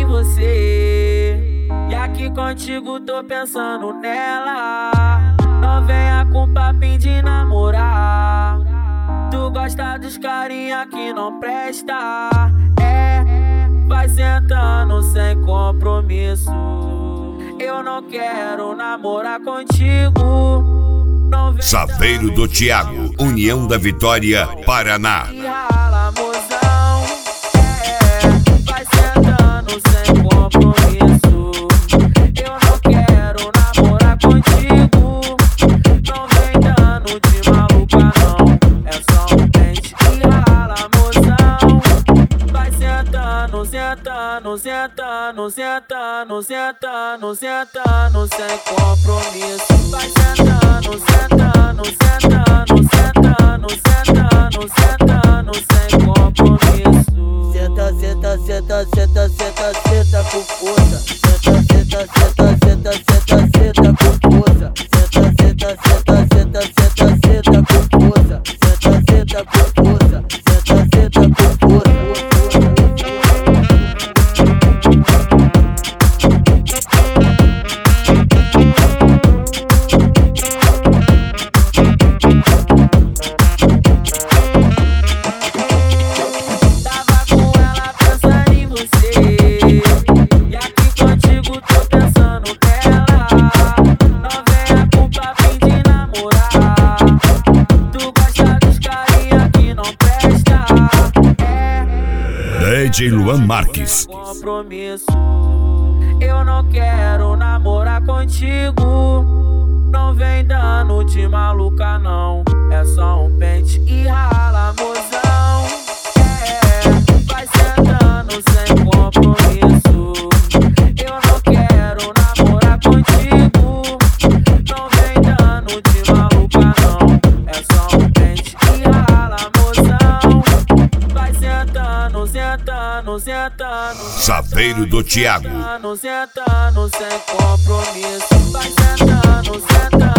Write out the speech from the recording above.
em você, e aqui contigo tô pensando nela. Não venha com papinho de namorar, tu gosta dos carinha que não presta. Vai sentando sem compromisso, eu não quero namorar contigo. Saveiro do Thiago, União da Vitória, Paraná. Vai sentando sem compromisso, eu não quero namorar contigo. Não vem dando de maluca não, é só um pente e rala, mozão. Vai sentando, sentando, sentando, sentando, sentando, sentando sem compromisso. Vai sentando, sentando, sentando, sentando, sentando, sentando sem compromisso. Senta, senta, senta, senta, senta, senta com força. Senta, senta, senta, senta, senta, senta com força. Senta, senta, senta, senta, senta, senta com força. Senta, senta com força. Senta, senta com força. DJ Luan Marques. Compromisso, eu não quero namorar contigo. Não vem dando de maluca não, é só um pente e rala, mozão. Vai sentando sem compromisso, eu não quero namorar contigo. Não vem dando de maluca não, é só um pente e rala, mozão. Vai sentando, sentando, sentando. Saveiro do Thiago. Sentando, sentando sem compromisso. Vai sentando, sentando.